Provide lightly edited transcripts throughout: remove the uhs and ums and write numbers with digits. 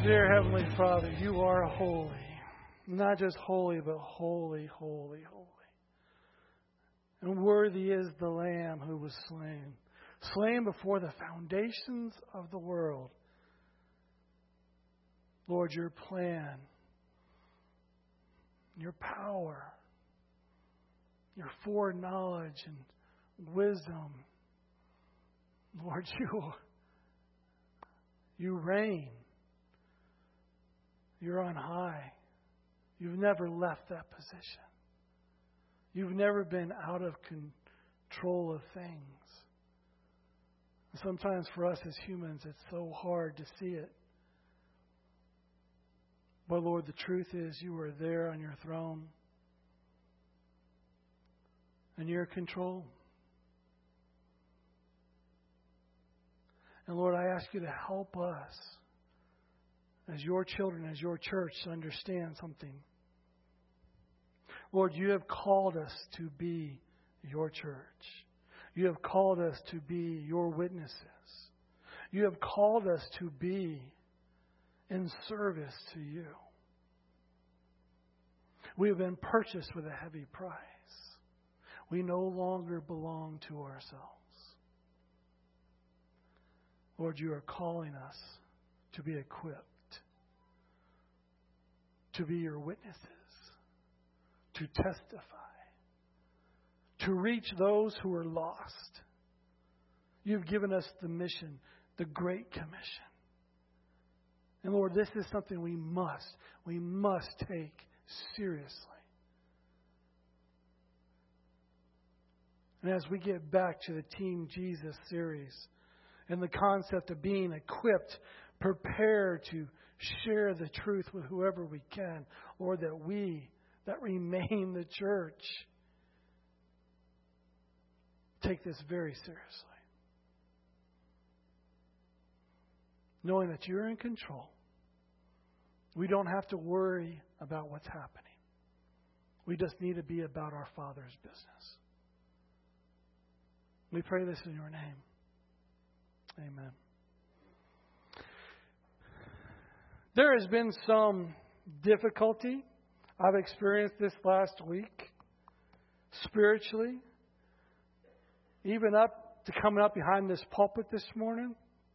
Dear Heavenly Father, you are holy. Not just holy, but holy, holy, holy. And worthy is the Lamb who was slain. Slain before the foundations of the world. Lord, your plan, your power, your foreknowledge and wisdom. Lord, you reign. You're on high. You've never left that position. You've never been out of control of things. Sometimes for us as humans, it's so hard to see it. But Lord, the truth is you are there on your throne. And you're in control. And Lord, I ask you to help us as your children, as your church, to understand something. Lord, you have called us to be your church. You have called us to be your witnesses. You have called us to be in service to you. We have been purchased with a heavy price. We no longer belong to ourselves. Lord, you are calling us to be equipped, to be your witnesses, to testify, to reach those who are lost. You've given us the mission, the Great Commission. And Lord, this is something we must take seriously. And as we get back to the Team Jesus series and the concept of being equipped, prepared to share the truth with whoever we can, Lord, that remain the church, take this very seriously. Knowing that you're in control. We don't have to worry about what's happening. We just need to be about our Father's business. We pray this in your name. Amen. There has been some difficulty I've experienced this last week, spiritually, even up to coming up behind this pulpit this morning.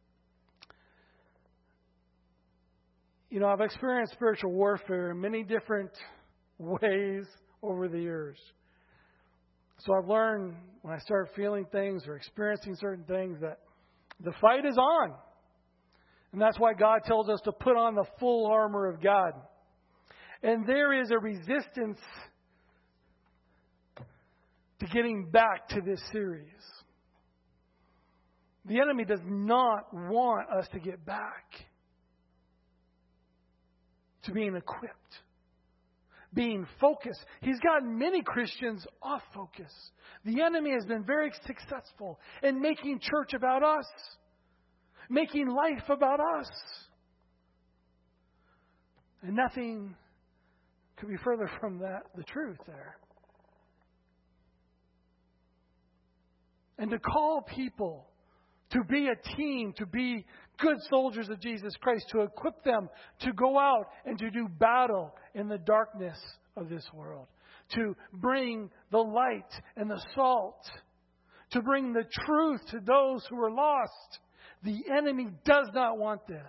You know, I've experienced spiritual warfare in many different ways over the years. So I've learned when I start feeling things or experiencing certain things that the fight is on. And that's why God tells us to put on the full armor of God. And there is a resistance to getting back to this series. The enemy does not want us to get back to being equipped, being focused. He's gotten many Christians off focus. The enemy has been very successful in making church about us, making life about us. And nothing could be further from the truth there. And to call people to be a team, to be good soldiers of Jesus Christ, to equip them to go out and to do battle in the darkness of this world, to bring the light and the salt, to bring the truth to those who are lost. The enemy does not want this.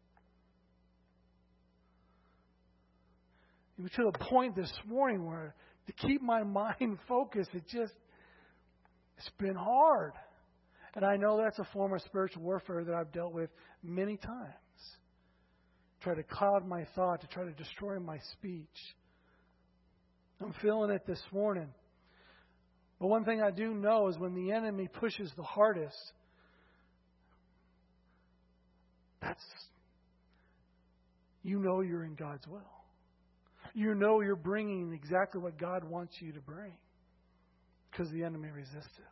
To the point this morning where to keep my mind focused, it's been hard. And I know that's a form of spiritual warfare that I've dealt with many times. Try to cloud my thought, to try to destroy my speech. I'm feeling it this morning. But one thing I do know is when the enemy pushes the hardest, you know you're in God's will. You know you're bringing exactly what God wants you to bring because the enemy resists it.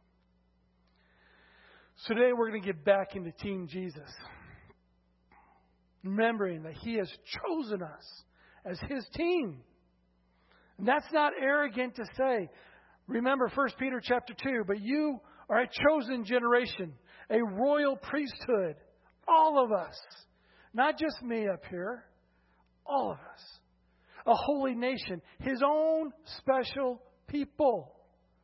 So today we're going to get back into Team Jesus. Remembering that He has chosen us as His team. And that's not arrogant to say. Remember 1 Peter chapter 2. But you are a chosen generation, a royal priesthood. All of us. Not just me up here, all of us. A holy nation, His own special people.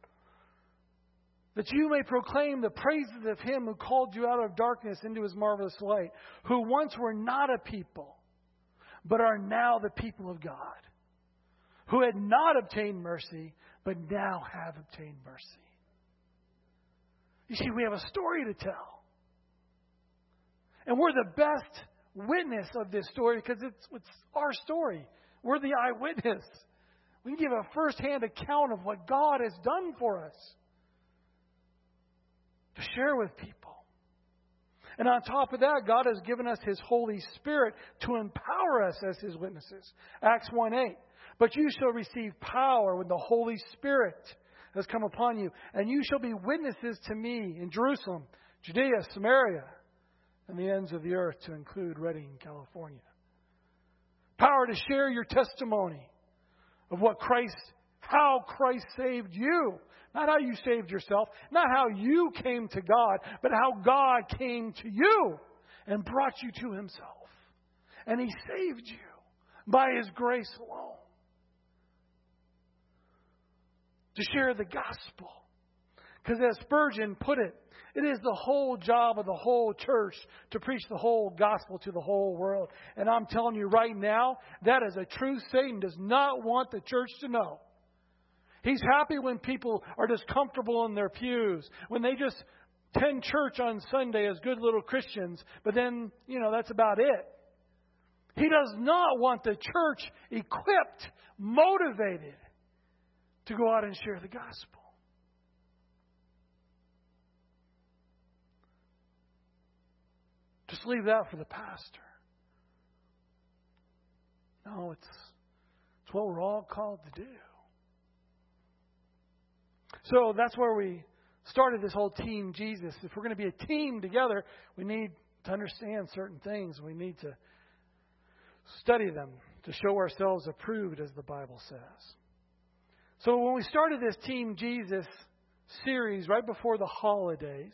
That you may proclaim the praises of Him who called you out of darkness into His marvelous light, who once were not a people, but are now the people of God, who had not obtained mercy, but now have obtained mercy. You see, we have a story to tell. And we're the best witness of this story because it's our story. We're the eyewitness. We can give a first-hand account of what God has done for us to share with people. And on top of that, God has given us His Holy Spirit to empower us as His witnesses. Acts 1:8. But you shall receive power when the Holy Spirit has come upon you, and you shall be witnesses to me in Jerusalem, Judea, Samaria, and the ends of the earth, to include Redding, California. Power to share your testimony of how Christ saved you. Not how you saved yourself, not how you came to God, but how God came to you and brought you to Himself. And He saved you by His grace alone. To share the gospel. Because as Spurgeon put it, it is the whole job of the whole church to preach the whole gospel to the whole world. And I'm telling you right now, that is a truth Satan does not want the church to know. He's happy when people are just comfortable in their pews, when they just attend church on Sunday as good little Christians, but then, that's about it. He does not want the church equipped, motivated to go out and share the gospel. Just leave that for the pastor. No, it's what we're all called to do. So that's where we started this whole Team Jesus. If we're going to be a team together, we need to understand certain things. We need to study them to show ourselves approved, as the Bible says. So when we started this Team Jesus series right before the holidays,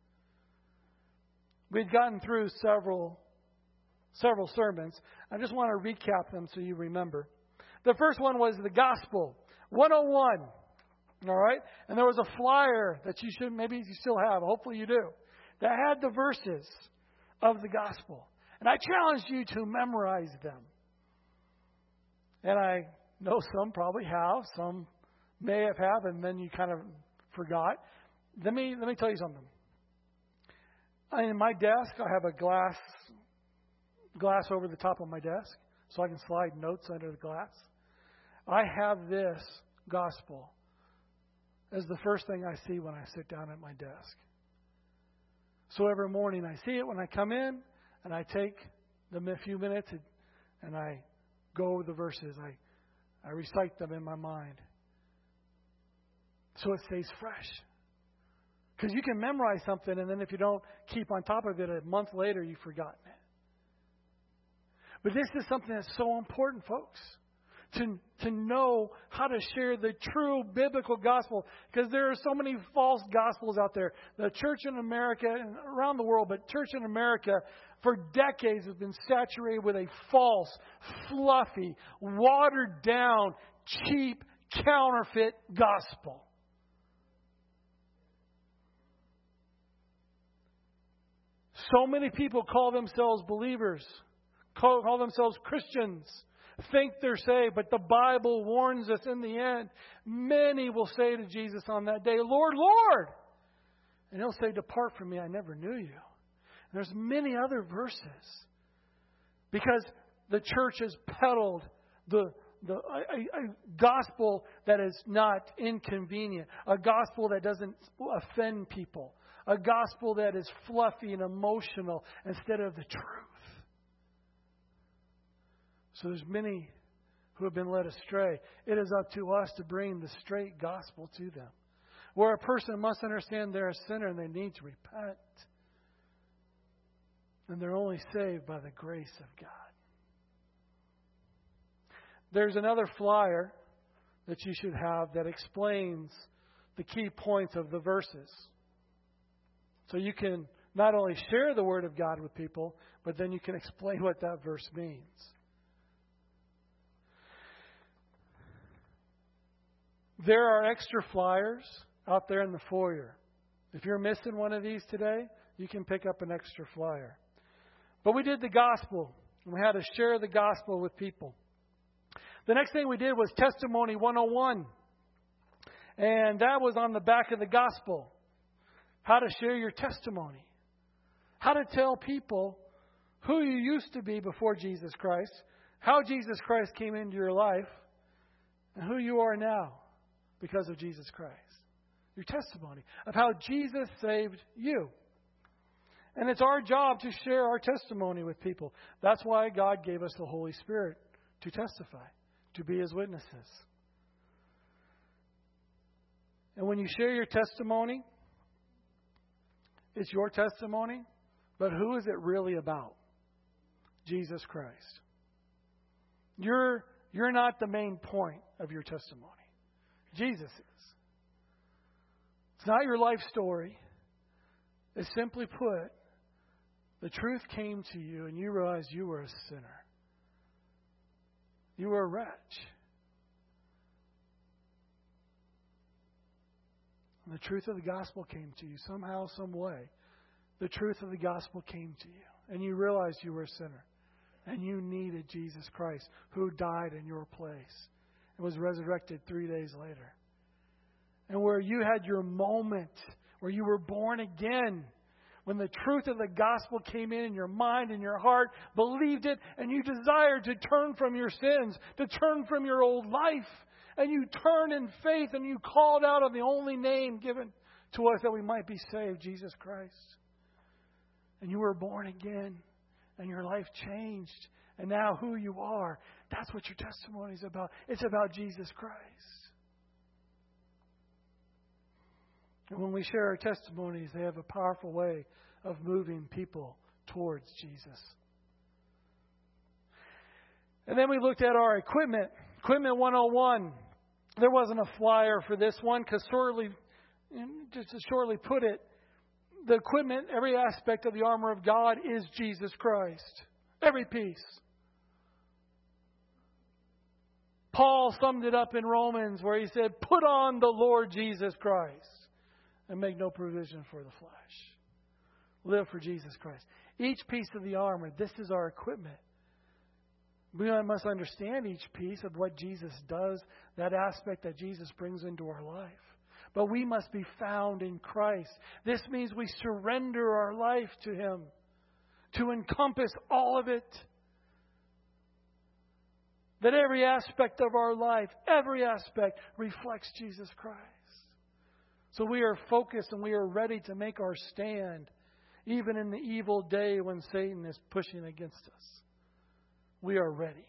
we'd gotten through several sermons. I just want to recap them so you remember. The first one was the Gospel 101. All right? And there was a flyer that maybe you still have, hopefully you do, that had the verses of the Gospel. And I challenged you to memorize them. And I know some probably have, some may have, and then you kind of forgot. Let me tell you something. In my desk, I have a glass over the top of my desk, so I can slide notes under the glass. I have this gospel as the first thing I see when I sit down at my desk. So every morning I see it when I come in, and I take a few minutes and I go over the verses. I recite them in my mind. So it stays fresh. Because you can memorize something, and then if you don't keep on top of it, a month later you've forgotten it. But this is something that's so important, folks. To know how to share the true biblical gospel. Because there are so many false gospels out there. The church in America and around the world, but church in America for decades has been saturated with a false, fluffy, watered down, cheap, counterfeit gospel. So many people call themselves believers, call themselves Christians, think they're saved, but the Bible warns us in the end, many will say to Jesus on that day, Lord, Lord! And He'll say, depart from me, I never knew you. And there's many other verses. Because the church has peddled a gospel that is not inconvenient, a gospel that doesn't offend people, a gospel that is fluffy and emotional instead of the truth. So there's many who have been led astray. It is up to us to bring the straight gospel to them, where a person must understand they're a sinner and they need to repent. And they're only saved by the grace of God. There's another flyer that you should have that explains the key points of the verses. So you can not only share the Word of God with people, but then you can explain what that verse means. There are extra flyers out there in the foyer. If you're missing one of these today, you can pick up an extra flyer. But we did the gospel, and we had to share the gospel with people. The next thing we did was Testimony 101. And that was on the back of the gospel. How to share your testimony. How to tell people who you used to be before Jesus Christ, how Jesus Christ came into your life, and who you are now because of Jesus Christ. Your testimony of how Jesus saved you. And it's our job to share our testimony with people. That's why God gave us the Holy Spirit to testify, to be His witnesses. And when you share your testimony, it's your testimony, but who is it really about? Jesus Christ. You're not the main point of your testimony. Jesus is. It's not your life story. It's simply put, the truth came to you and you realized you were a sinner. You were a wretch. And the truth of the gospel came to you somehow, some way. The truth of the gospel came to you. And you realized you were a sinner. And you needed Jesus Christ, who died in your place and was resurrected 3 days later. And where you had your moment, where you were born again, when the truth of the gospel came in your mind and your heart, believed it, and you desired to turn from your sins, to turn from your old life. And you turned in faith and you called out on the only name given to us that we might be saved, Jesus Christ. And you were born again and your life changed. And now who you are, that's what your testimony is about. It's about Jesus Christ. And when we share our testimonies, they have a powerful way of moving people towards Jesus. And then we looked at our equipment. Equipment 101. There wasn't a flyer for this one because just to shortly put it, the equipment, every aspect of the armor of God is Jesus Christ. Every piece. Paul summed it up in Romans where he said, put on the Lord Jesus Christ and make no provision for the flesh. Live for Jesus Christ. Each piece of the armor, this is our equipment. We must understand each piece of what Jesus does, that aspect that Jesus brings into our life. But we must be found in Christ. This means we surrender our life to Him to encompass all of it. That every aspect of our life, every aspect reflects Jesus Christ. So we are focused and we are ready to make our stand, even in the evil day when Satan is pushing against us. We are ready.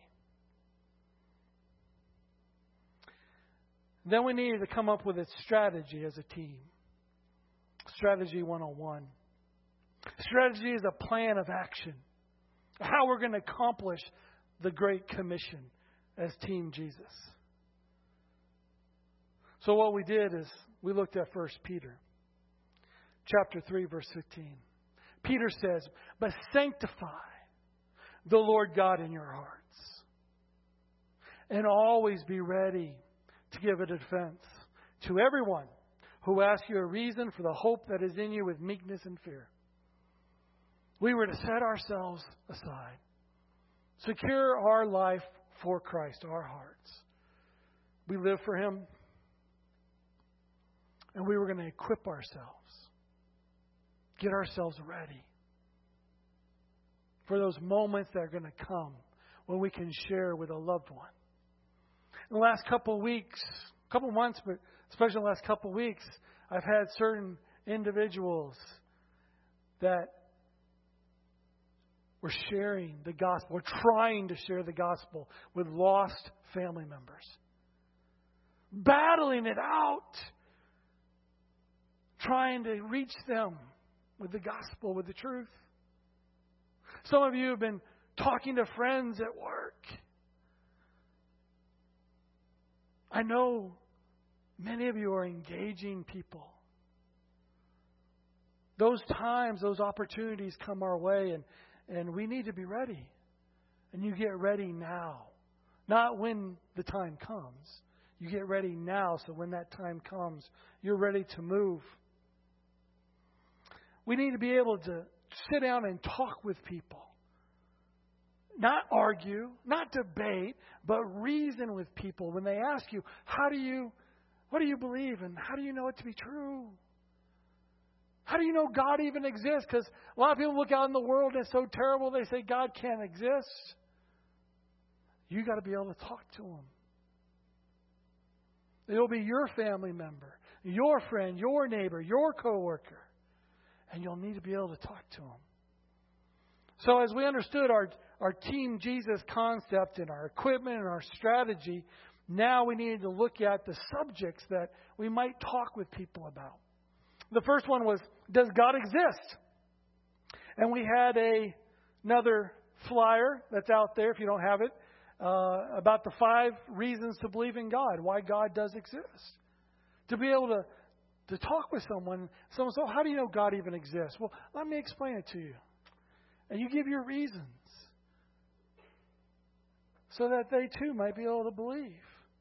Then we needed to come up with a strategy as a team. Strategy 101. Strategy is a plan of action. How we're going to accomplish the Great Commission as Team Jesus. So what we did is we looked at 1 Peter chapter 3, verse 15. Peter says, but sanctify the Lord God in your hearts, and always be ready to give a defense to everyone who asks you a reason for the hope that is in you with meekness and fear. We were to set ourselves aside, secure our life for Christ, our hearts. We live for Him, and we were going to equip ourselves, get ourselves ready for those moments that are going to come when we can share with a loved one. In the last couple of weeks, couple of months, but especially the last couple of weeks, I've had certain individuals that were sharing the gospel, or trying to share the gospel with lost family members. Battling it out. Trying to reach them with the gospel, with the truth. Some of you have been talking to friends at work. I know many of you are engaging people. those times, those opportunities come our way, and we need to be ready. And you get ready now. Not when the time comes. You get ready now, so when that time comes, you're ready to move. We need to be able to sit down and talk with people. Not argue, not debate, but reason with people when they ask you, what do you believe, and how do you know it to be true? How do you know God even exists? Because a lot of people look out in the world and it's so terrible they say God can't exist. You got to be able to talk to them. It'll be your family member, your friend, your neighbor, your coworker. And you'll need to be able to talk to them. So as we understood our Team Jesus concept and our equipment and our strategy, now we needed to look at the subjects that we might talk with people about. The first one was, does God exist? And we had another flyer that's out there if you don't have it, about the 5 reasons to believe in God, why God does exist. To be able to talk with someone says, so how do you know God even exists? Well, let me explain it to you. And you give your reasons so that they too might be able to believe.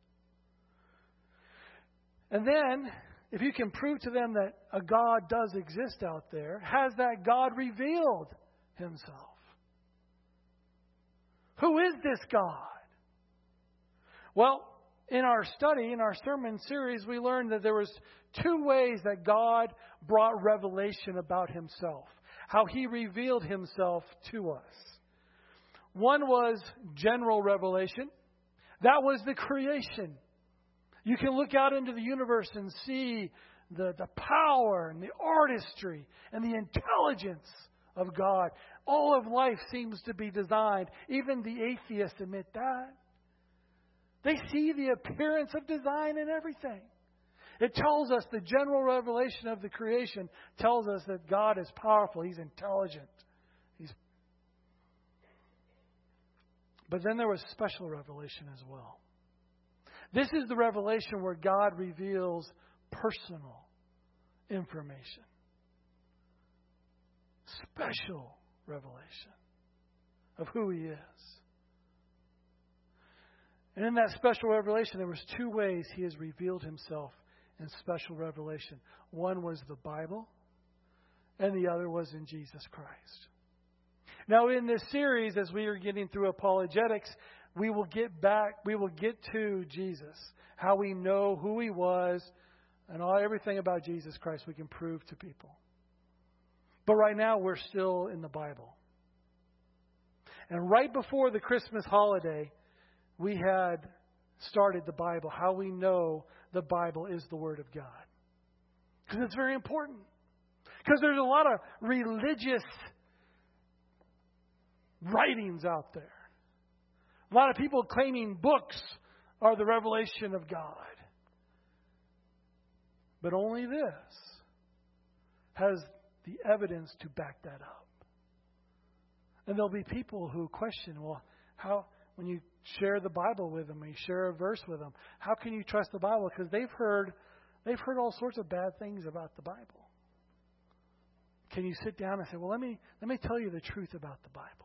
And then, if you can prove to them that a God does exist out there, has that God revealed Himself? Who is this God? Well, in our study, in our sermon series, we learned that there was 2 ways that God brought revelation about Himself. How He revealed Himself to us. One was general revelation. That was the creation. You can look out into the universe and see the power and the artistry and the intelligence of God. All of life seems to be designed. Even the atheists admit that. They see the appearance of design in everything. It tells us the general revelation of the creation tells us that God is powerful. He's intelligent. But then there was special revelation as well. This is the revelation where God reveals personal information. Special revelation of who He is. And in that special revelation, there was 2 ways He has revealed Himself in special revelation. One was the Bible, and the other was in Jesus Christ. Now, in this series, as we are getting through apologetics, we will get to Jesus, how we know who He was, and everything about Jesus Christ we can prove to people. But right now, we're still in the Bible. And right before the Christmas holiday, we had started the Bible, how we know the Bible is the Word of God. Because it's very important. Because there's a lot of religious writings out there. A lot of people claiming books are the revelation of God. But only this has the evidence to back that up. And there'll be people who question, well, how, when you share the Bible with them, when you share a verse with them, how can you trust the Bible? Because they've heard all sorts of bad things about the Bible. Can you sit down and say, well, let me tell you the truth about the Bible?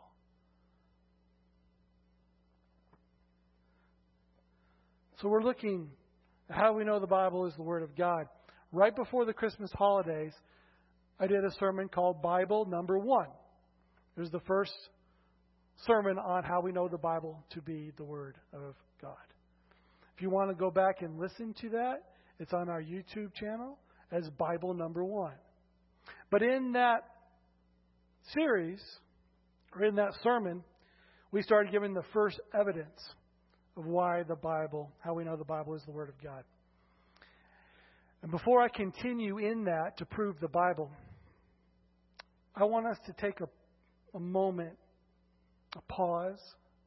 So we're looking at how we know the Bible is the Word of God. Right before the Christmas holidays, I did a sermon called Bible Number 1. It was the first sermon on how we know the Bible to be the Word of God. If you want to go back and listen to that, it's on our YouTube channel as Bible Number 1. But in that series, or in that sermon, we started giving the first evidence of why the Bible, how we know the Bible is the Word of God. And before I continue in that to prove the Bible, I want us to take a moment, a pause,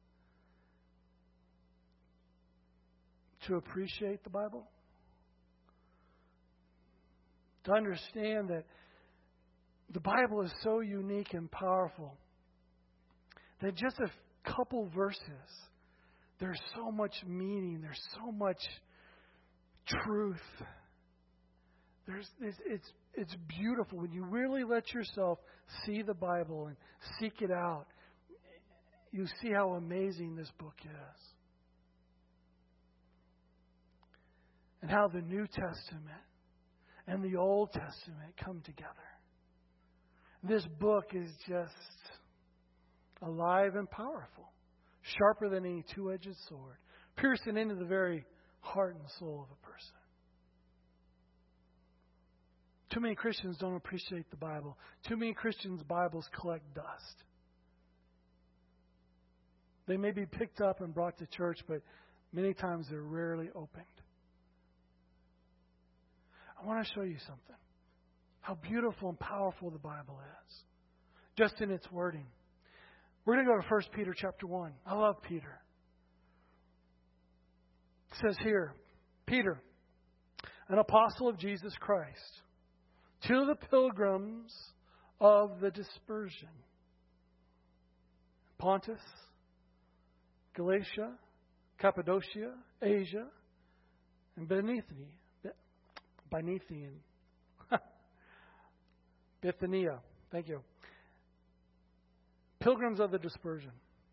to appreciate the Bible. To understand that the Bible is so unique and powerful that just a couple verses, there's so much meaning, there's so much truth It's beautiful when you really let yourself see the Bible and seek it out. You see how amazing this book is. And how the New Testament and the Old Testament come together. This book is just alive and powerful, sharper than any two-edged sword, piercing into the very heart and soul of a person. Too many Christians don't appreciate the Bible. Too many Christians' Bibles collect dust. They may be picked up and brought to church, but many times they're rarely opened. I want to show you something. How beautiful and powerful the Bible is. Just in its wording. We're going to go to 1 Peter chapter 1. I love Peter. It says here, Peter, an apostle of Jesus Christ, to the pilgrims of the dispersion. Pontus, Galatia, Cappadocia, Asia, and Bithynia. Thank you. Pilgrims of the dispersion.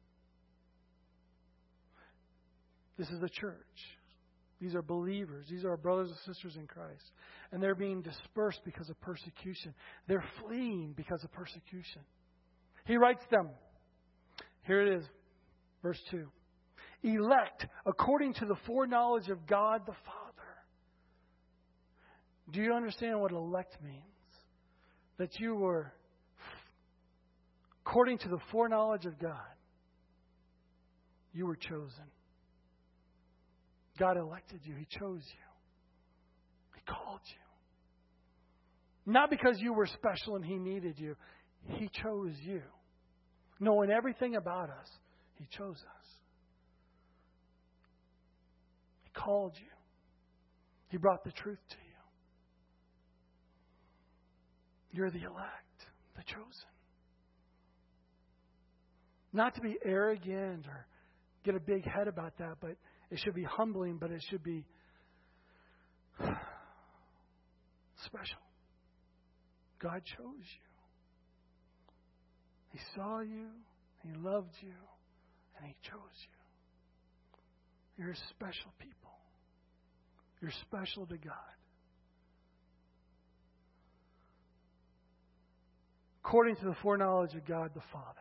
This is the church. These are believers. These are our brothers and sisters in Christ. And they're being dispersed because of persecution. They're fleeing because of persecution. He writes them. Here it is. Verse 2. Elect according to the foreknowledge of God the Father. Do you understand what elect means? That you were, according to the foreknowledge of God, you were chosen. God elected you. He chose you. He called you. Not because you were special and He needed you. He chose you. Knowing everything about us, He chose us. He called you. He brought the truth to you. You're the elect, the chosen. Not to be arrogant or get a big head about that, but it should be humbling, but it should be special. God chose you. He saw you, He loved you, and He chose you. You're a special people. You're special to God. According to the foreknowledge of God the Father,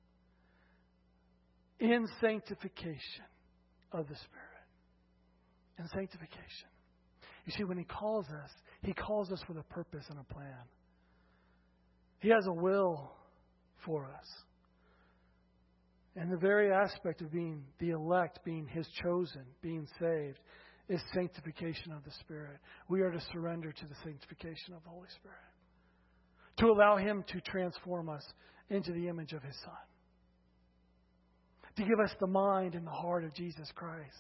in sanctification of the Spirit. In sanctification. You see, when He calls us with a purpose and a plan. He has a will for us. And the very aspect of being the elect, being His chosen, being saved, is sanctification of the Spirit. We are to surrender to the sanctification of the Holy Spirit. To allow Him to transform us into the image of His Son. To give us the mind and the heart of Jesus Christ.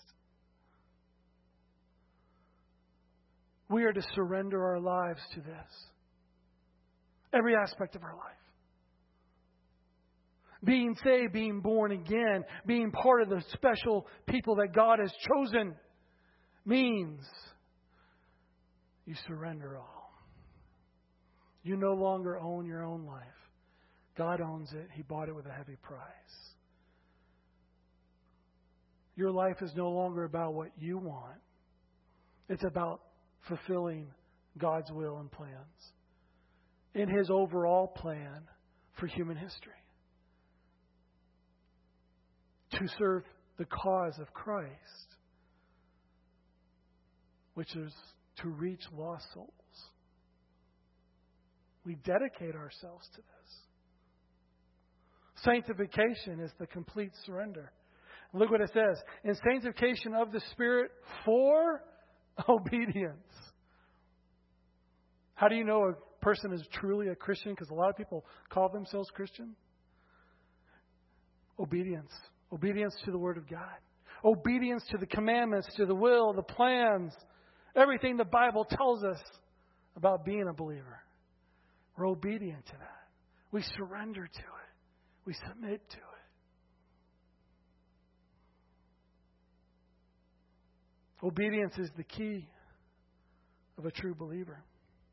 We are to surrender our lives to this. Every aspect of our life. Being saved, being born again, being part of the special people that God has chosen means you surrender all. You no longer own your own life. God owns it. He bought it with a heavy price. Your life is no longer about what you want. It's about fulfilling God's will and plans in His overall plan for human history. To serve the cause of Christ, which is to reach lost souls. We dedicate ourselves to this. Sanctification is the complete surrender. Look what it says. In sanctification of the Spirit for obedience. How do you know a person is truly a Christian? Because a lot of people call themselves Christian. Obedience. Obedience to the Word of God. Obedience to the commandments, to the will, the plans. Everything the Bible tells us about being a believer. We're obedient to that. We surrender to it. We submit to it. Obedience is the key of a true believer.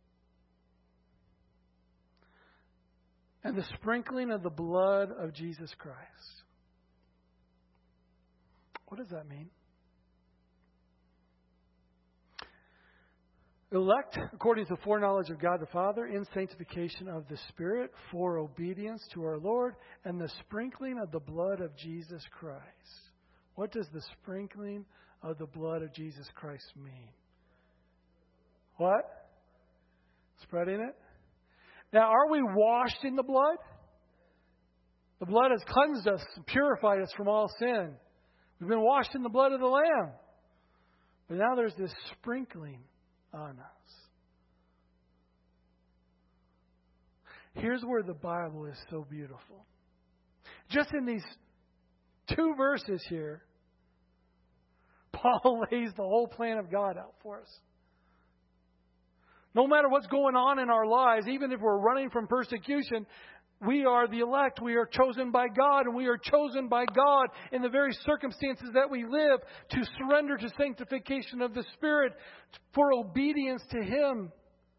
and the sprinkling of the blood of Jesus Christ. What does that mean? Elect according to the foreknowledge of God the Father in sanctification of the Spirit for obedience to our Lord and the sprinkling of the blood of Jesus Christ. What does the sprinkling of the blood of Jesus Christ mean? What? Spreading it? Now, are we washed in the blood? The blood has cleansed us and purified us from all sin. We've been washed in the blood of the Lamb. But now there's this sprinkling on us. Here's where the Bible is so beautiful. Just in these 2 verses here, Paul lays the whole plan of God out for us. No matter what's going on in our lives, even if we're running from persecution, we are the elect. We are chosen by God, and we are chosen by God in the very circumstances that we live to surrender to sanctification of the Spirit for obedience to Him.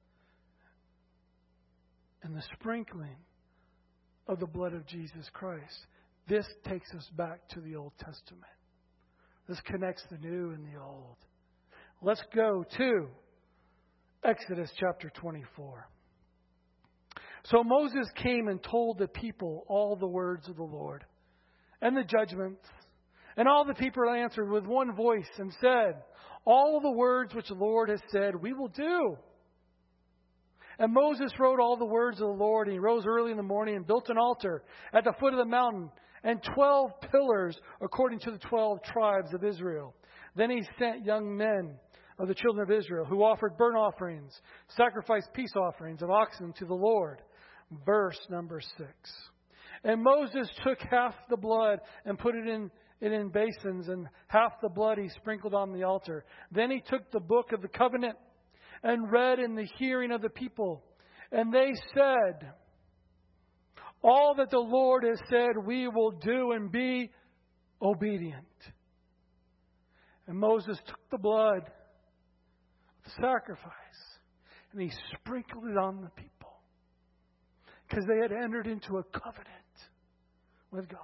And the sprinkling of the blood of Jesus Christ. This takes us back to the Old Testament. This connects the new and the old. Let's go to Exodus chapter 24. So Moses came and told the people all the words of the Lord and the judgments. And all the people answered with one voice and said, all the words which the Lord has said, we will do. And Moses wrote all the words of the Lord, and he rose early in the morning and built an altar at the foot of the mountain and 12 pillars according to the 12 tribes of Israel. Then he sent young men of the children of Israel who offered burnt offerings, sacrificed peace offerings of oxen to the Lord. Verse number 6. And Moses took half the blood and put it in basins, and half the blood he sprinkled on the altar. Then he took the book of the covenant and read in the hearing of the people. And they said, all that the Lord has said we will do and be obedient. And Moses took the blood of the sacrifice and he sprinkled it on the people. Because they had entered into a covenant with God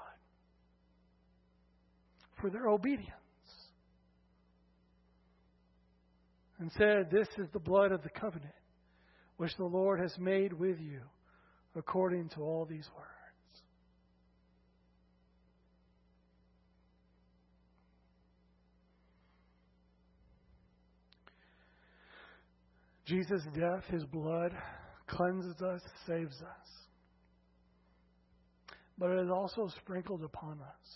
for their obedience. And said, this is the blood of the covenant which the Lord has made with you according to all these words. Jesus' death, His blood, cleanses us, saves us. But it is also sprinkled upon us.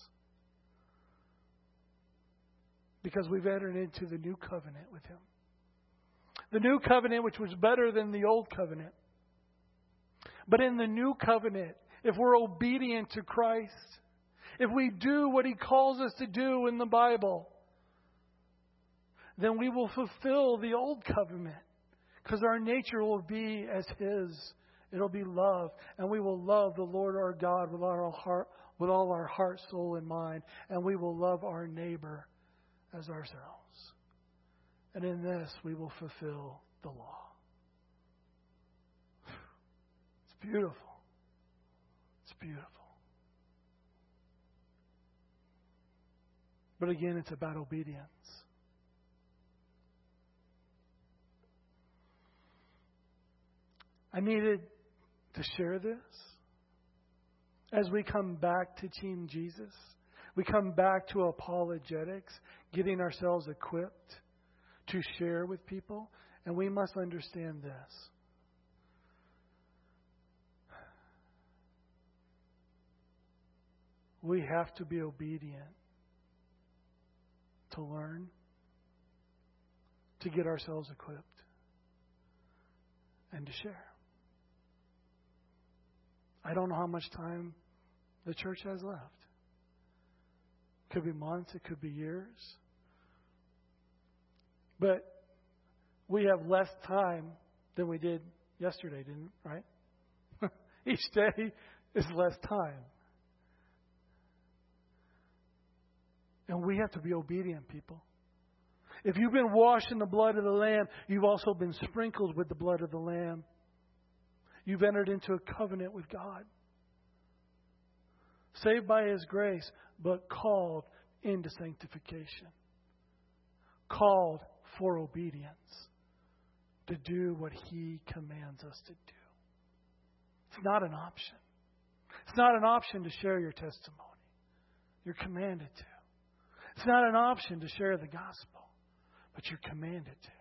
Because we've entered into the new covenant with Him. The new covenant which was better than the old covenant. But in the new covenant, if we're obedient to Christ, if we do what He calls us to do in the Bible, then we will fulfill the old covenant. Because our nature will be as His. It'll be love. And we will love the Lord our God with all our heart, soul, and mind. And we will love our neighbor as ourselves. And in this, we will fulfill the law. It's beautiful. It's beautiful. But again, it's about obedience. I needed to share this as we come back to Team Jesus. We come back to apologetics, getting ourselves equipped to share with people. And we must understand this. We have to be obedient to learn, to get ourselves equipped, and to share. I don't know how much time the church has left. It could be months, it could be years. But we have less time than we did yesterday, didn't we? Right? Each day is less time. And we have to be obedient, people. If you've been washed in the blood of the Lamb, you've also been sprinkled with the blood of the Lamb. You've entered into a covenant with God. Saved by His grace, but called into sanctification. Called for obedience. To do what He commands us to do. It's not an option. It's not an option to share your testimony. You're commanded to. It's not an option to share the gospel, but you're commanded to.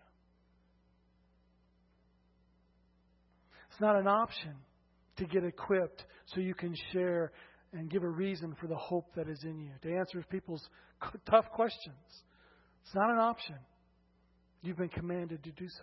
It's not an option to get equipped so you can share and give a reason for the hope that is in you, to answer people's tough questions. It's not an option. You've been commanded to do so.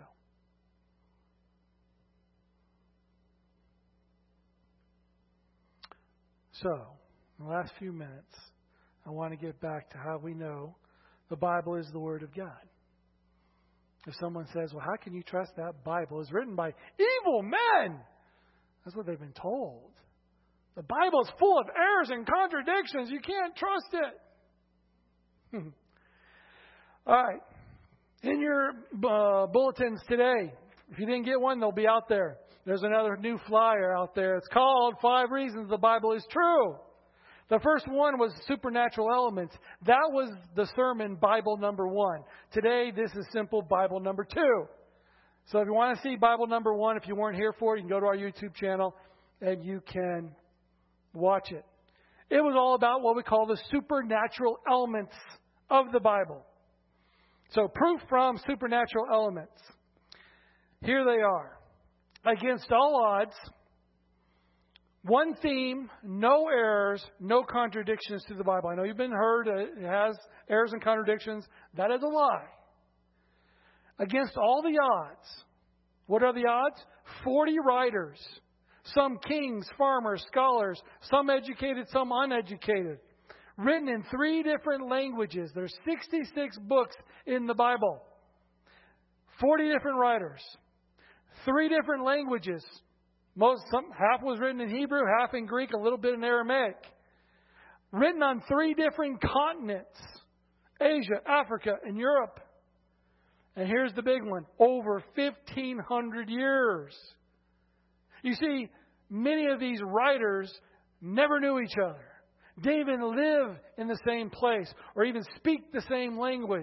So, in the last few minutes, I want to get back to how we know the Bible is the Word of God. If someone says, well, how can you trust that Bible is written by evil men? That's what they've been told. The Bible is full of errors and contradictions. You can't trust it. All right. In your bulletins today, if you didn't get one, they'll be out there. There's another new flyer out there. It's called 5 Reasons the Bible is True. The first one was supernatural elements. That was the sermon Bible number 1. Today, this is simple Bible number 2. So if you want to see Bible number 1, if you weren't here for it, you can go to our YouTube channel and you can watch it. It was all about what we call the supernatural elements of the Bible. So proof from supernatural elements. Here they are. Against all odds, one theme, no errors, no contradictions to the Bible. I know you've been heard it has errors and contradictions. That is a lie. Against all the odds. What are the odds? 40 writers. Some kings, farmers, scholars. Some educated, some uneducated. Written in 3 different languages. There's 66 books in the Bible. 40 different writers. 3 different languages. Half was written in Hebrew, half in Greek, a little bit in Aramaic. Written on 3 different continents. Asia, Africa, and Europe. And here's the big one. Over 1,500 years. You see, many of these writers never knew each other. Didn't even live in the same place or even speak the same language.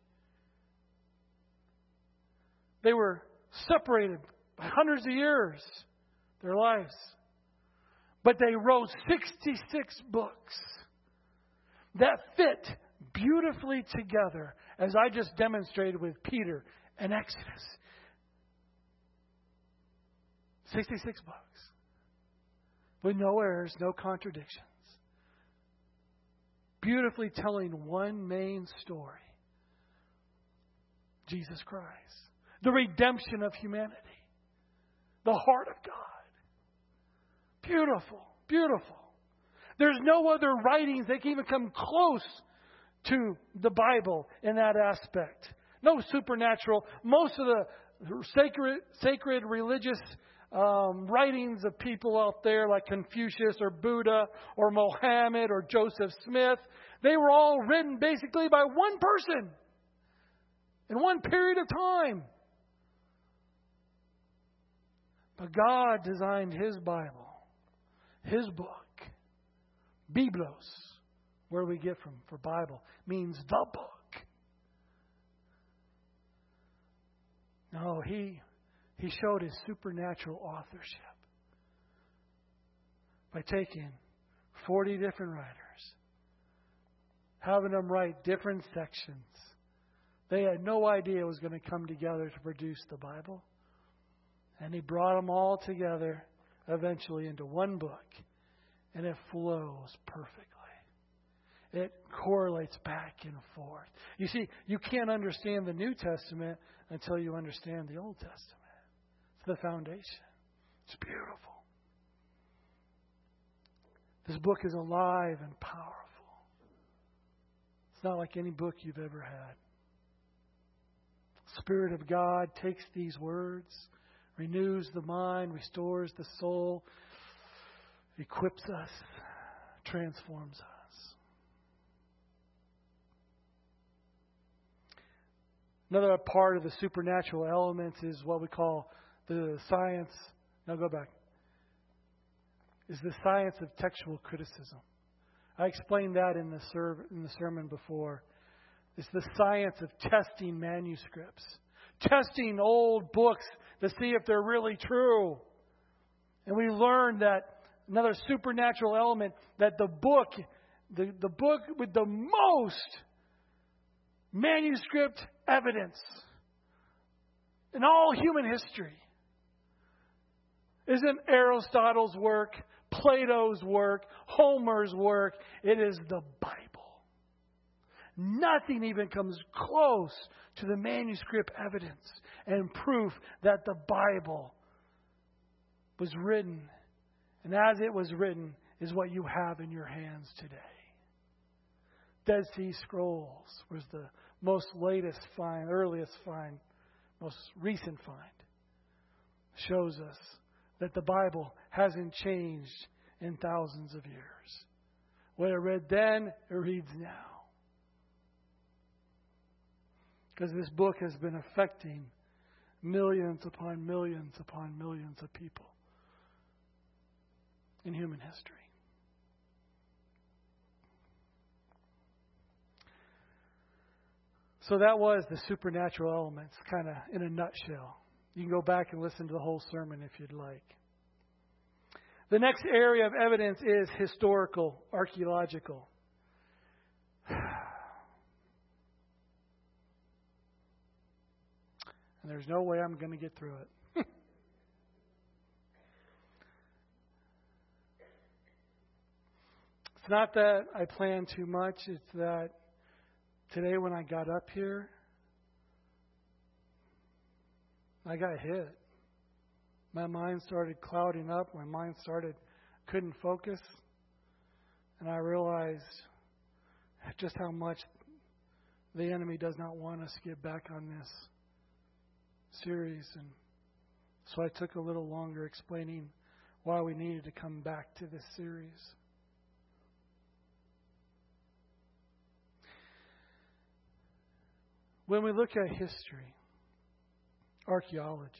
They were separated by hundreds of years, their lives. But they wrote 66 books that fit beautifully together, as I just demonstrated with Peter and Exodus. 66 books. With no errors, no contradictions. Beautifully telling one main story. Jesus Christ. The redemption of humanity. The heart of God. Beautiful. Beautiful. There's no other writings that can even come close to the Bible in that aspect. No supernatural. Most of the sacred religious writings of people out there like Confucius or Buddha or Mohammed or Joseph Smith, they were all written basically by one person in one period of time. But God designed His Bible, His book, Biblos, where we get from for Bible, means the book. No, He showed His supernatural authorship by taking 40 different writers, having them write different sections. They had no idea it was going to come together to produce the Bible. And He brought them all together eventually into one book. And it flows perfectly. It correlates back and forth. You see, you can't understand the New Testament until you understand the Old Testament. It's the foundation. It's beautiful. This book is alive and powerful. It's not like any book you've ever had. The Spirit of God takes these words, renews the mind, restores the soul, equips us, transforms us. Another part of the supernatural elements is what we call the science. No, go back. is the science of textual criticism. I explained that in the sermon before. It's the science of testing manuscripts, testing old books to see if they're really true. And we learned that another supernatural element, that the book with the most manuscript evidence in all human history isn't Aristotle's work, Plato's work, Homer's work. It is the Bible. Nothing even comes close to the manuscript evidence and proof that the Bible was written. And as it was written is what you have in your hands today. Dead Sea Scrolls was the most latest find, earliest find, most recent find. Shows us that the Bible hasn't changed in thousands of years. What it read then, it reads now. Because this book has been affecting millions upon millions upon millions of people in human history. So that was the supernatural elements, kind of in a nutshell. You can go back and listen to the whole sermon if you'd like. The next area of evidence is historical, archaeological. And there's no way I'm going to get through it. It's not that I plan too much. It's that today when I got up here, I got hit. My mind started clouding up. My mind couldn't focus. And I realized just how much the enemy does not want us to get back on this series. And so I took a little longer explaining why we needed to come back to this series. When we look at history, archaeology,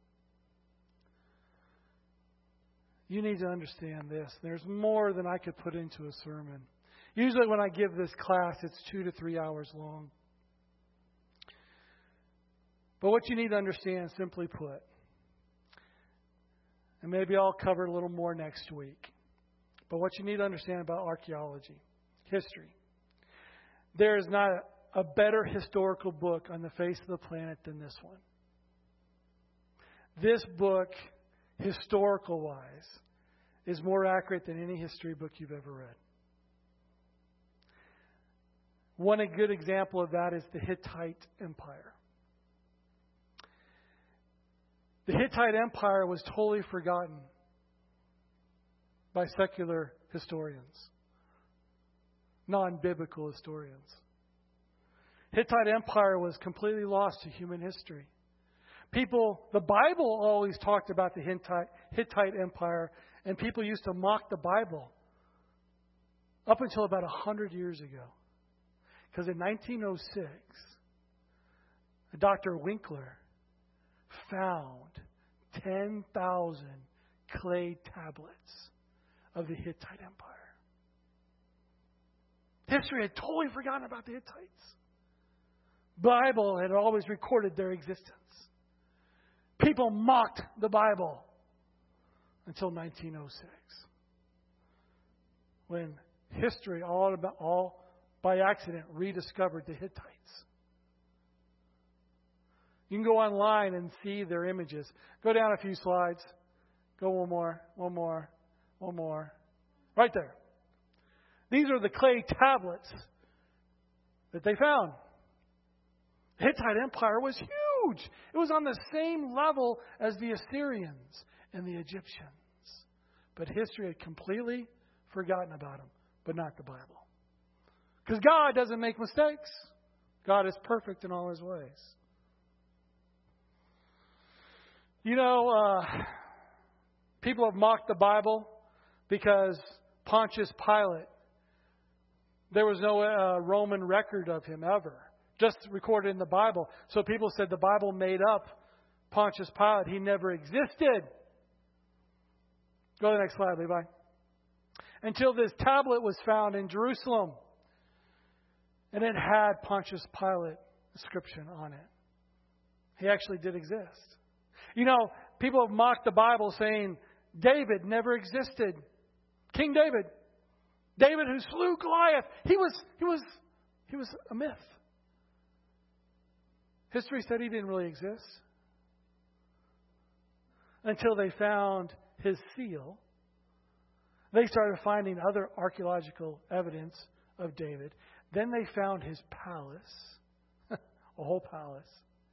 you need to understand this. There's more than I could put into a sermon. Usually when I give this class, it's 2 to 3 hours long. But what you need to understand, simply put, and maybe I'll cover a little more next week, but what you need to understand about archaeology, history, there is not a better historical book on the face of the planet than this one. This book, historical-wise, is more accurate than any history book you've ever read. One good example of that is the Hittite Empire. The Hittite Empire was totally forgotten by secular historians, non-biblical historians. Hittite Empire was completely lost to human history. The Bible always talked about the Hittite Empire, and people used to mock the Bible up until about 100 years ago. Because in 1906, Dr. Winkler found 10,000 clay tablets of the Hittite Empire. History had totally forgotten about the Hittites. Bible had always recorded their existence. People mocked the Bible until 1906, when history, all by accident, rediscovered the Hittites. You can go online and see their images. Go down a few slides. Go one more. Right there. These are the clay tablets that they found. The Hittite Empire was huge. It was on the same level as the Assyrians and the Egyptians. But history had completely forgotten about them, but not the Bible. Because God doesn't make mistakes. God is perfect in all His ways. You know, people have mocked the Bible because Pontius Pilate, there was no Roman record of him ever. Just recorded in the Bible. So people said the Bible made up Pontius Pilate. He never existed. Go to the next slide, Levi. until this tablet was found in Jerusalem. And it had Pontius Pilate inscription on it. He actually did exist. You know, people have mocked the Bible saying David never existed. King David. David who slew Goliath. He was a myth. History said he didn't really exist. Until they found his seal. They started finding other archaeological evidence of David. Then they found his palace. A whole palace.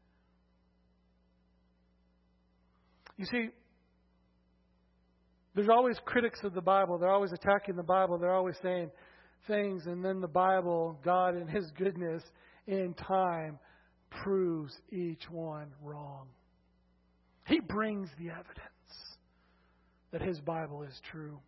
You see, there's always critics of the Bible. They're always attacking the Bible. They're always saying things. And then the Bible, God in His goodness, in time, proves each one wrong. He brings the evidence that His Bible is true.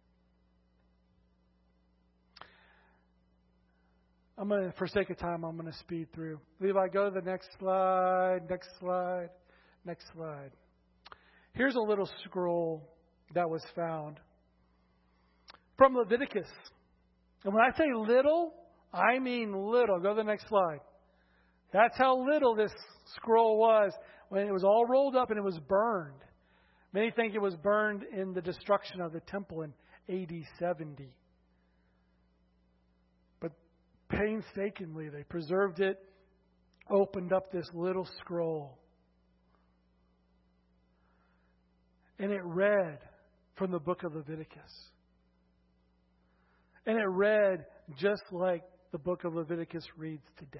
For sake of time, I'm going to speed through. Levi, go to the next slide, next slide, next slide. Here's a little scroll that was found from Leviticus. And when I say little, I mean little. Go to the next slide. That's how little this scroll was when it was all rolled up and it was burned. Many think it was burned in the destruction of the temple in AD 70. But painstakingly, they preserved it, opened up this little scroll. And it read from the book of Leviticus. And it read just like the book of Leviticus reads today.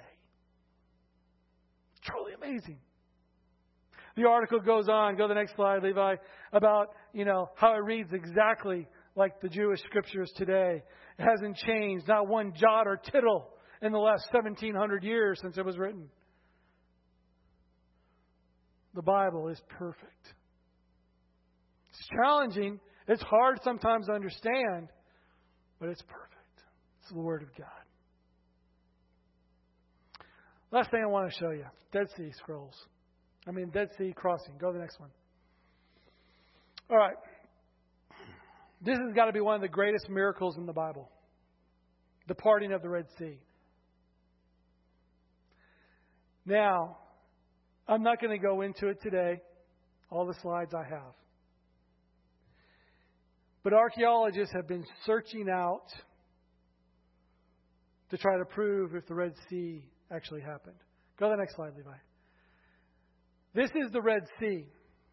Truly amazing. The article goes on, go to the next slide, Levi, about, how it reads exactly like the Jewish scriptures today. It hasn't changed, not one jot or tittle in the last 1,700 years since it was written. The Bible is perfect. It's challenging. It's hard sometimes to understand, but it's perfect. It's the Word of God. Last thing I want to show you, Dead Sea Crossing. Go to the next one. All right. This has got to be one of the greatest miracles in the Bible. The parting of the Red Sea. Now, I'm not going to go into it today. All the slides I have. But archaeologists have been searching out to try to prove if the Red Sea actually happened. Go to the next slide, Levi. This is the Red Sea.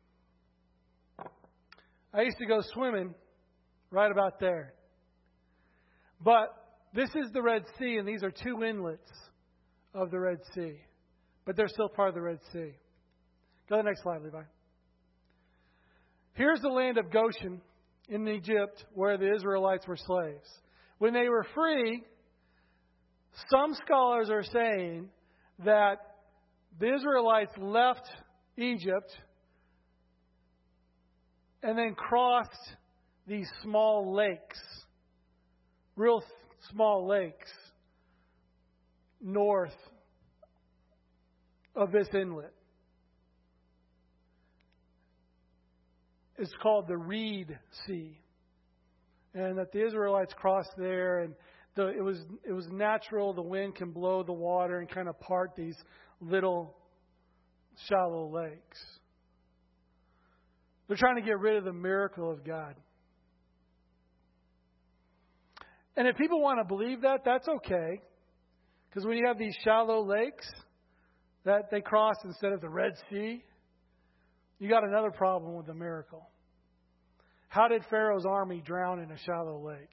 I used to go swimming right about there. But this is the Red Sea, and these are two inlets of the Red Sea. But they're still part of the Red Sea. Go to the next slide, Levi. Here's the land of Goshen in Egypt, where the Israelites were slaves. When they were free, some scholars are saying that the Israelites left Egypt and then crossed these small lakes, real small lakes, north of this inlet. It's called the Reed Sea. And that the Israelites crossed there, and it was natural. The wind can blow the water and kind of part these little shallow lakes. They're trying to get rid of the miracle of God. And if people want to believe that, that's okay. Because when you have these shallow lakes that they cross instead of the Red Sea, you got another problem with the miracle. How did Pharaoh's army drown in a shallow lake?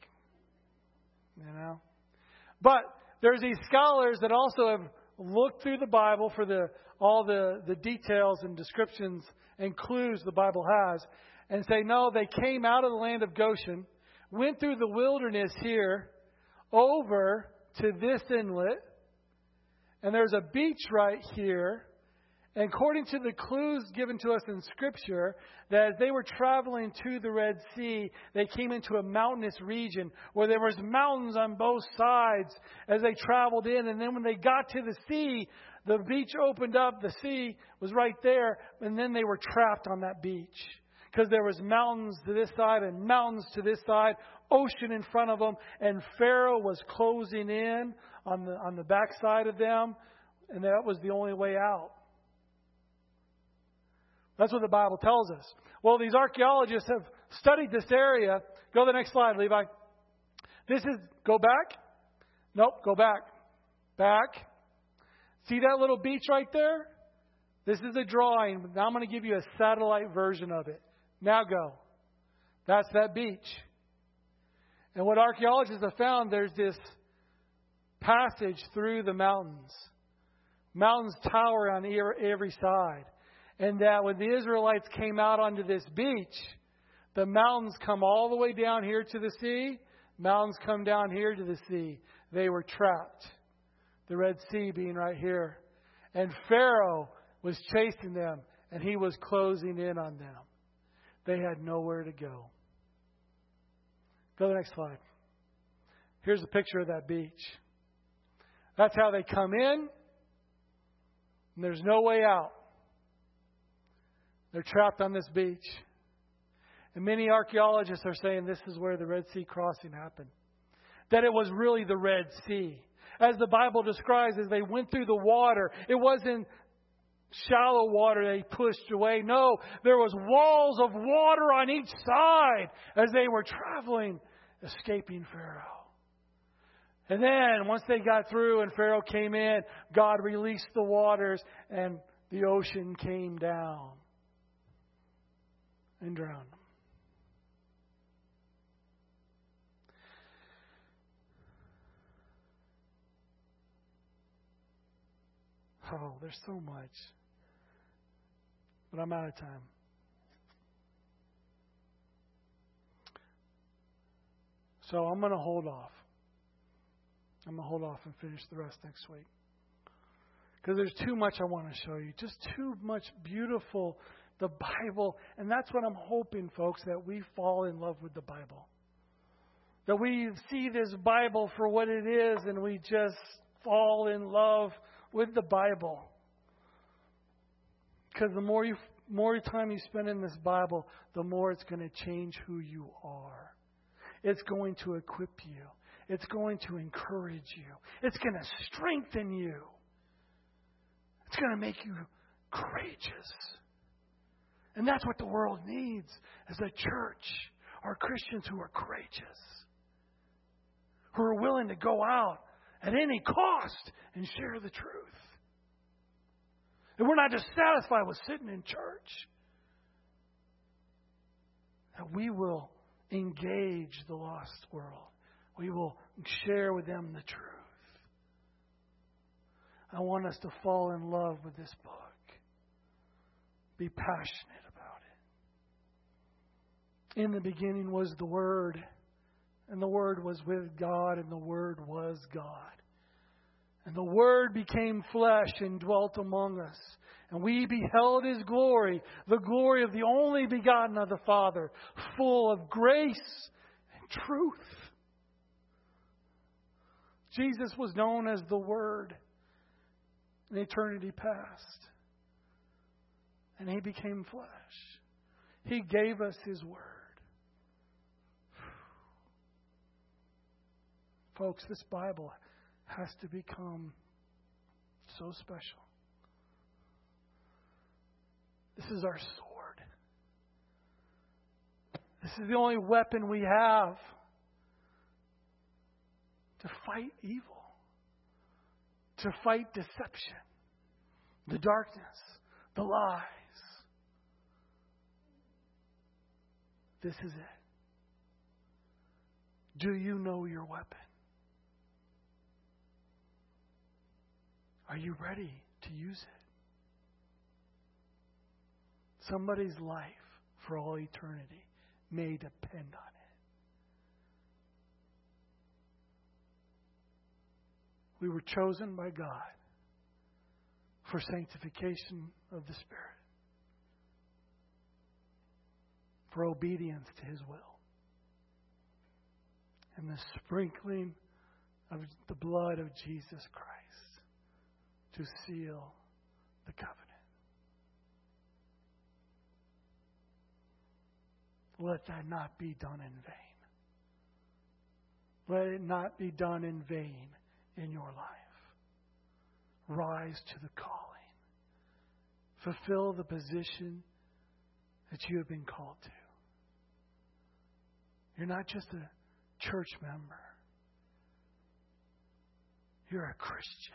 But there's these scholars that also have looked through the Bible for all the details and descriptions and clues the Bible has, and say, no, they came out of the land of Goshen, went through the wilderness here, over to this inlet, and there's a beach right here. And according to the clues given to us in Scripture, that as they were traveling to the Red Sea, they came into a mountainous region where there was mountains on both sides as they traveled in. And then when they got to the sea, the beach opened up, the sea was right there, and then they were trapped on that beach. because there was mountains to this side and mountains to this side, ocean in front of them, and Pharaoh was closing in on the backside of them, and that was the only way out. That's what the Bible tells us. Well, these archaeologists have studied this area. Go to the next slide, Levi. Go back. Nope, go back. Back. See that little beach right there? This is a drawing. Now I'm going to give you a satellite version of it. Now go. That's that beach. And what archaeologists have found, there's this passage through the mountains. Mountains tower on every side. And that when the Israelites came out onto this beach, the mountains come all the way down here to the sea. Mountains come down here to the sea. They were trapped. The Red Sea being right here. And Pharaoh was chasing them, and he was closing in on them. They had nowhere to go. Go to the next slide. Here's a picture of that beach. That's how they come in, and there's no way out. They're trapped on this beach. And many archaeologists are saying this is where the Red Sea crossing happened. That it was really the Red Sea. As the Bible describes, as they went through the water, it wasn't shallow water they pushed away. No, there was walls of water on each side as they were traveling, escaping Pharaoh. And then, once they got through and Pharaoh came in, God released the waters and the ocean came down and drowned them. Oh, there's so much. But I'm out of time. So I'm going to hold off. I'm going to hold off and finish the rest next week. Because there's too much I want to show you. Just too much beautiful. The Bible. And that's what I'm hoping, folks, that we fall in love with the Bible. That we see this Bible for what it is and we just fall in love with the Bible. Because the more time you spend in this Bible, the more it's going to change who you are. It's going to equip you. It's going to encourage you. It's going to strengthen you. It's going to make you courageous. And that's what the world needs as a church, are Christians who are courageous, who are willing to go out at any cost and share the truth. And we're not just satisfied with sitting in church. That we will engage the lost world. We will share with them the truth. I want us to fall in love with this book. Be passionate about it. In the beginning was the Word, and the Word was with God, and the Word was God. And the Word became flesh and dwelt among us. And we beheld His glory, the glory of the only begotten of the Father, full of grace and truth. Jesus was known as the Word in eternity past. And He became flesh. He gave us His Word. Folks, this Bible has to become so special. This is our sword. This is the only weapon we have to fight evil, to fight deception, the darkness, the lies. This is it. Do you know your weapon? Are you ready to use it? Somebody's life for all eternity may depend on it. We were chosen by God for sanctification of the Spirit, for obedience to His will, and the sprinkling of the blood of Jesus Christ to seal the covenant. let that not be done in vain. Let it not be done in vain in your life. Rise to the calling. Fulfill the position that you have been called to. You're not just a church member. You're a Christian.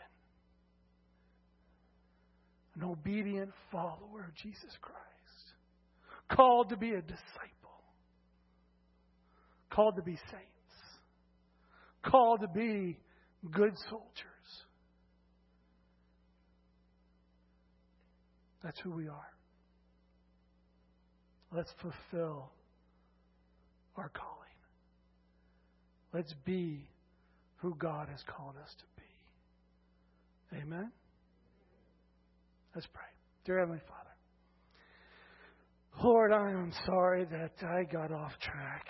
An obedient follower of Jesus Christ. Called to be a disciple. Called to be saints. Called to be good soldiers. That's who we are. Let's fulfill our calling. Let's be who God has called us to be. Amen? Let's pray. Dear Heavenly Father, Lord, I am sorry that I got off track.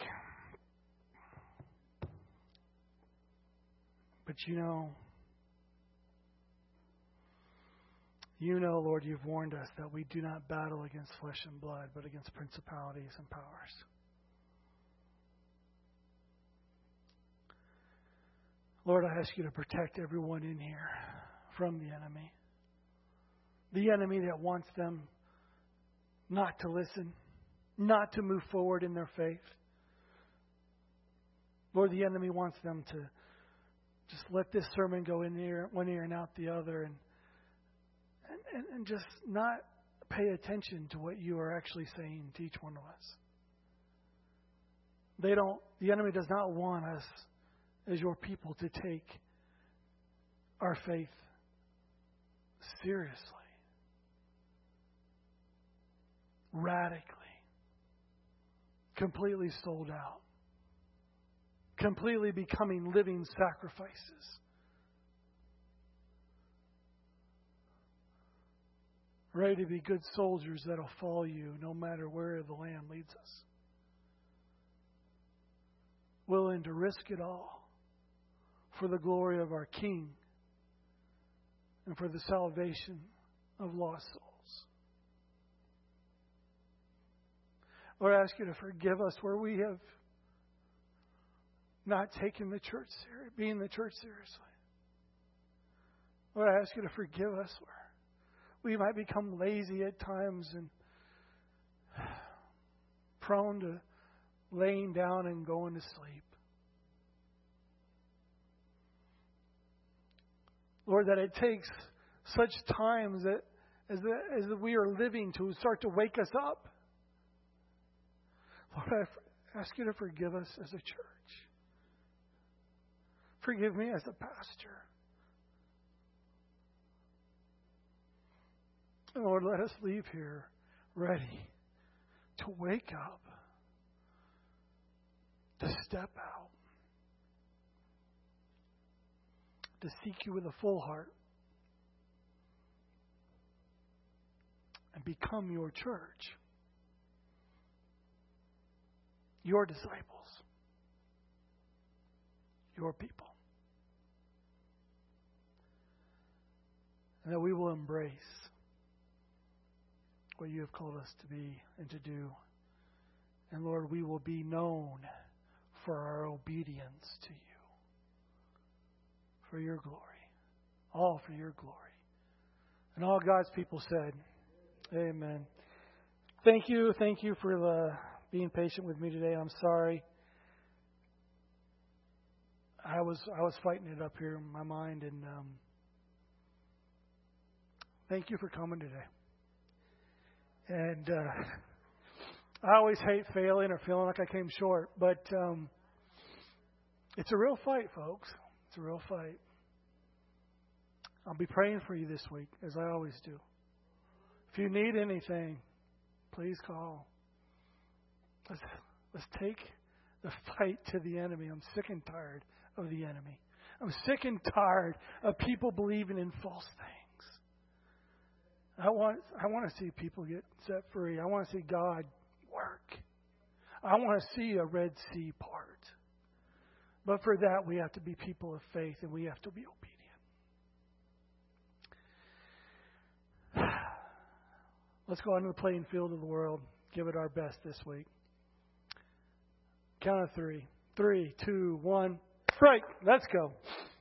But you know, Lord, you've warned us that we do not battle against flesh and blood, but against principalities and powers. Lord, I ask you to protect everyone in here from the enemy. The enemy that wants them not to listen, not to move forward in their faith. Lord, the enemy wants them to just let this sermon go in one ear and out the other and just not pay attention to what you are actually saying to each one of us. The enemy does not want us as your people to take our faith seriously, radically, completely sold out, completely becoming living sacrifices. Ready to be good soldiers that'll follow you no matter where the land leads us. Willing to risk it all for the glory of our King and for the salvation of lost souls. Lord, I ask you to forgive us where we have not taken the church being the church seriously. Lord, I ask you to forgive us where we might become lazy at times and prone to laying down and going to sleep. Lord, that it takes such times that as we are living to start to wake us up. Lord, I ask you to forgive us as a church. Forgive me as a pastor. And Lord, let us leave here ready to wake up, to step out, to seek you with a full heart, and become your church, your disciples, your people. And that we will embrace what you have called us to be and to do. And Lord, we will be known for our obedience to you. For your glory. All for your glory. And all God's people said, amen. Thank you for being patient with me today. I'm sorry. I was fighting it up here in my mind, and thank you for coming today. And I always hate failing or feeling like I came short, but it's a real fight, folks. It's a real fight. I'll be praying for you this week, as I always do. If you need anything, please call. Let's take the fight to the enemy. I'm sick and tired of the enemy. I'm sick and tired of people believing in false things. I want to see people get set free. I want to see God work. I want to see a Red Sea part. But for that, we have to be people of faith, and we have to be obedient. Let's go on to the playing field of the world. Give it our best this week. Count of three. 3, 2, 1. Break. Let's go.